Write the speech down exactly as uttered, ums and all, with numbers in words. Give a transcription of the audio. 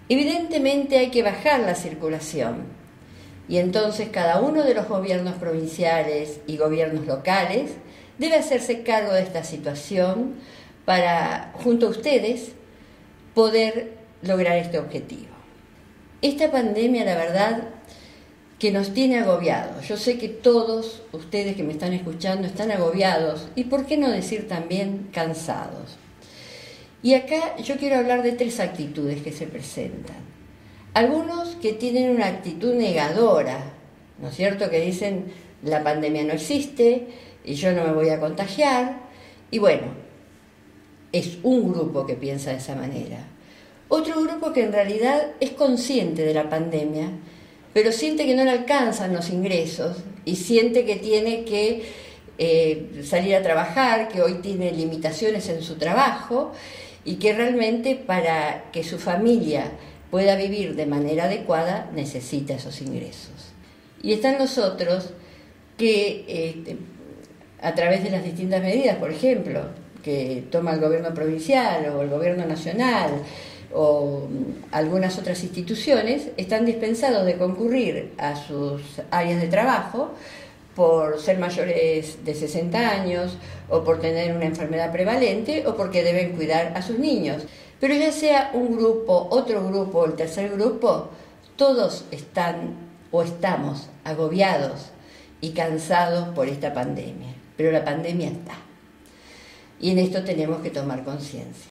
Evidentemente hay que bajar la circulación y entonces cada uno de los gobiernos provinciales y gobiernos locales debe hacerse cargo de esta situación para, junto a ustedes, poder lograr este objetivo. Esta pandemia, la verdad, que nos tiene agobiados. Yo sé que todos ustedes que me están escuchando están agobiados y, por qué no decir también, cansados. Y acá yo quiero hablar de tres actitudes que se presentan. Algunos que tienen una actitud negadora, ¿no es cierto?, que dicen la pandemia no existe y yo no me voy a contagiar. Y bueno, es un grupo que piensa de esa manera. Otro grupo que en realidad es consciente de la pandemia, pero siente que no le alcanzan los ingresos y siente que tiene que eh, salir a trabajar, que hoy tiene limitaciones en su trabajo y que realmente para que su familia pueda vivir de manera adecuada necesita esos ingresos. Y están los otros que eh, a través de las distintas medidas, por ejemplo, que toma el gobierno provincial o el gobierno nacional o algunas otras instituciones, están dispensados de concurrir a sus áreas de trabajo por ser mayores de sesenta años o por tener una enfermedad prevalente o porque deben cuidar a sus niños. Pero ya sea un grupo, otro grupo o el tercer grupo, todos están o estamos agobiados y cansados por esta pandemia. Pero la pandemia está. Y en esto tenemos que tomar conciencia.